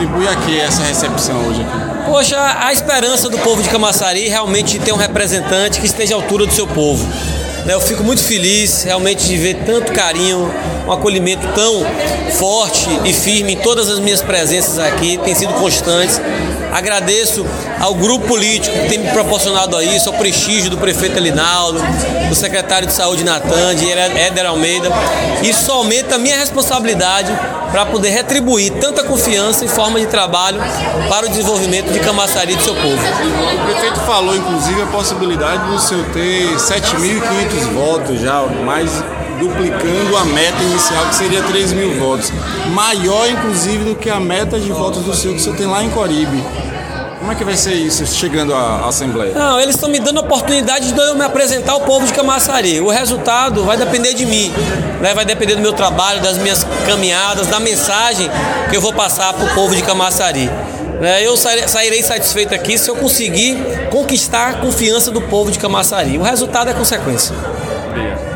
retribui aqui essa recepção hoje aqui? Poxa, a esperança do povo de Camaçari realmente de ter um representante que esteja à altura do seu povo. Eu fico muito feliz realmente de ver tanto carinho, um acolhimento tão forte e firme em todas as minhas presenças aqui, tem sido constantes. Agradeço ao grupo político que tem me proporcionado a isso, ao prestígio do prefeito Elinaldo, do secretário de saúde Natan, de Éder Almeida. Isso aumenta a minha responsabilidade para poder retribuir tanta confiança e forma de trabalho para o desenvolvimento de Camaçari e do seu povo. O prefeito falou, inclusive, a possibilidade do senhor ter 7.500 votos já, mais duplicando a meta inicial, que seria 3.000 votos. Maior, inclusive, do que a meta de votos do senhor que o senhor tem lá em Coribe. Como é que vai ser isso, chegando à Assembleia? Não, eles estão me dando a oportunidade de eu me apresentar ao povo de Camaçari. O resultado vai depender de mim, né? Vai depender do meu trabalho, das minhas caminhadas, da mensagem que eu vou passar para o povo de Camaçari. Eu sairei satisfeito aqui se eu conseguir conquistar a confiança do povo de Camaçari. O resultado é consequência. Obrigado.